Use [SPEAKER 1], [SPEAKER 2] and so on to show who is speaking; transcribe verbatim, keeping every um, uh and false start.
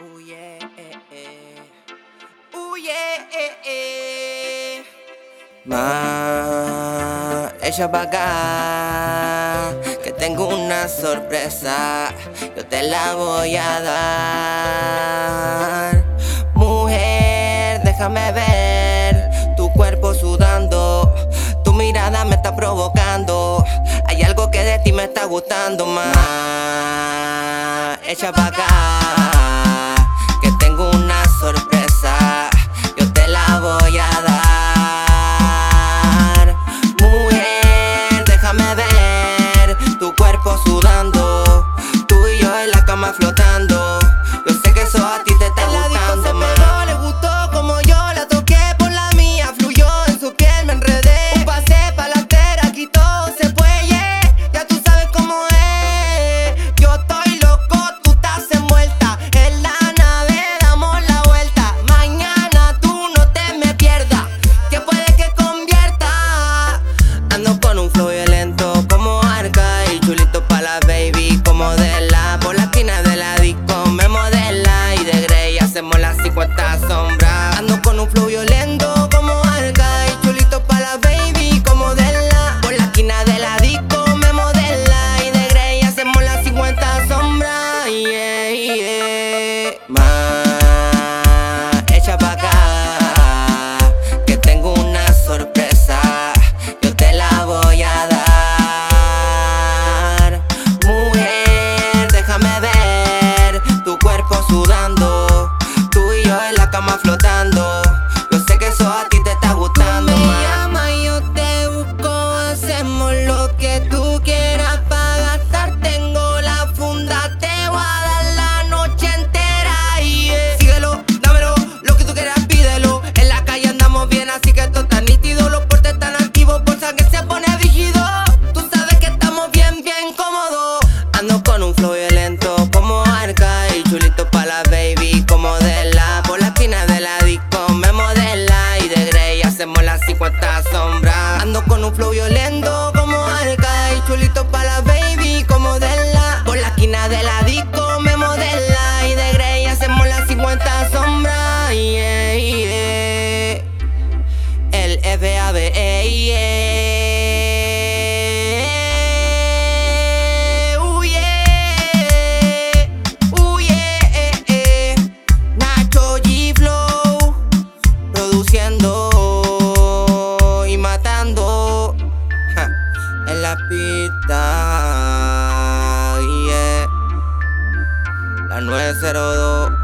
[SPEAKER 1] Ooh yeah, eh, eh. Ooh yeah, eh, eh. Ma, echa pa' acá, que tengo una sorpresa, yo te la voy a dar. Mujer, déjame ver tu cuerpo sudando, tu mirada me está provocando, hay algo que de ti me está gustando más. Echa pa' acá, que tengo una sorpresa, yo te la voy a dar. Mujer, déjame ver tu cuerpo sudando, tú y yo en la cama flotando, yo sé que eso a ti te está gustando más. Le gustó como yo la toqué por la mía, fluyó en su piel, me enredé. Un pase pa' la altera, aquí todo se puede, ya tú sabes cómo es. Yo estoy loco, tú estás envuelta, en la nave damos la vuelta. Mañana tú no te me pierdas, que puede que convierta. Ando con un flow violento como arca y chulito pa' la baby como modela. Por la esquina de la disco me modela y de Grey hacemos las cincuenta sombras. Ando con un flow violento como arca y chulito pa' la baby como modela. Por la esquina de la disco me modela y de Grey hacemos las cincuenta sombras. Yeah, yeah. Ma, echa pa' acá, que tengo una sorpresa, yo te la voy a dar. Mujer, déjame ver tu cuerpo sudando, tú y yo en la cama flotando, yo sé que eso a ti te está gustando más. Me llama y yo te busco, hacemos lo que tú quieras pa' gastar. Tengo la funda, te voy a dar la noche entera. Yeah. Síguelo, dámelo, lo que tú quieras pídelo. En la calle andamos bien, así que esto está nítido. Los portes están activos, por que se pone rígido. Tú sabes que estamos bien, bien cómodos. Ando con un flow violento como arca y chulito pa' la baby como modela. Por la esquina de la disco me modela y de Grey hacemos las cincuenta sombras. Ando con un flow violento como arca y chulito pa' la baby como modela. Por la esquina de la disco me modela y de Grey hacemos las cincuenta sombras. Yeah, yeah. El F A B E, yeah. Ooh, yeah. Ooh, yeah, eh, eh. Nacho G Flow produciendo y matando, ja, en la pista, yeah. La nueve cero dos